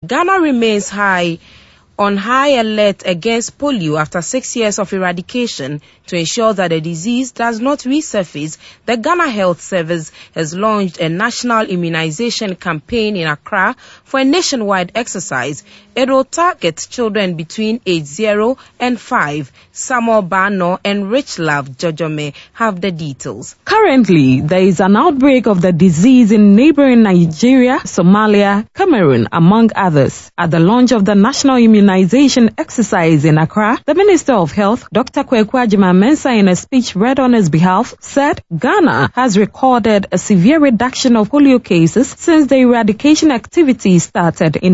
Ghana remains on high alert against polio after 6 years of eradication. To ensure that the disease does not resurface, the Ghana Health Service has launched a national immunization campaign in Accra for a nationwide exercise. It will target children between age 0 and 5. Samuel Bano and Rich Love Jojome have the details. Currently, there is an outbreak of the disease in neighboring Nigeria, Somalia, Cameroon, among others. At the launch of the national immunization exercise in Accra, the Minister of Health, Dr. Kwaku Agyeman-Mensah, in a speech read on his behalf, said Ghana has recorded a severe reduction of polio cases since the eradication activity started in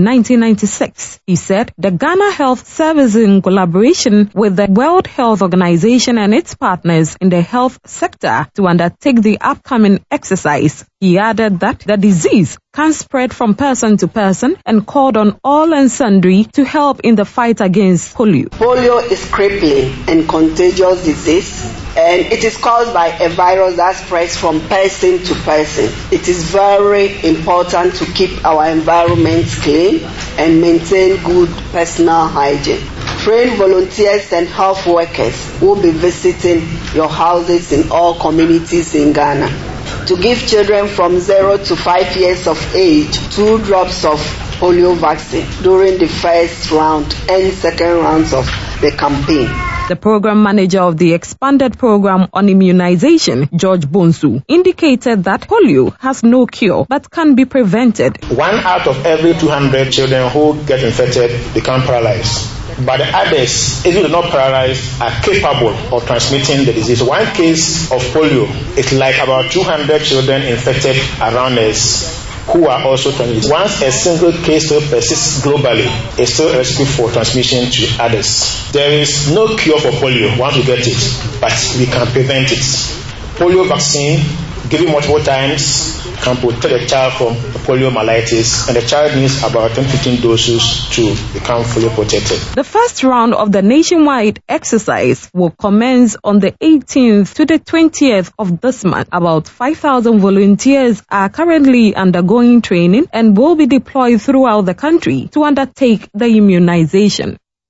1996. He said the Ghana Health Service, in collaboration with the World Health Organization and its partners in the health sector, to undertake the upcoming exercise. He added that the disease can spread from person to person and called on all and sundry to help in the fight against polio. Polio is crippling and contagious disease, and it is caused by a virus that spreads from person to person. It is very important to keep our environment clean and maintain good personal hygiene. Trained volunteers and health workers will be visiting your houses in all communities in Ghana to give children from 0 to 5 years of age 2 drops of polio vaccine during the first round and second rounds of the campaign. The program manager of the expanded program on immunization, George Bonsu, indicated that polio has no cure but can be prevented. 1 out of every 200 children who get infected become paralyzed. But the others, even though not paralyzed, are capable of transmitting the disease. One case of polio is like about 200 children infected around us who are also transmitted. Once a single case still persists globally, it's still a recipe for transmission to others. There is no cure for polio once we get it, but we can prevent it. Polio vaccine, given multiple times, can protect a child from poliomyelitis, and the child needs about 10-15 doses to become fully protected. The first round of the nationwide exercise will commence on the 18th to the 20th of this month. About 5,000 volunteers are currently undergoing training and will be deployed throughout the country to undertake the immunization.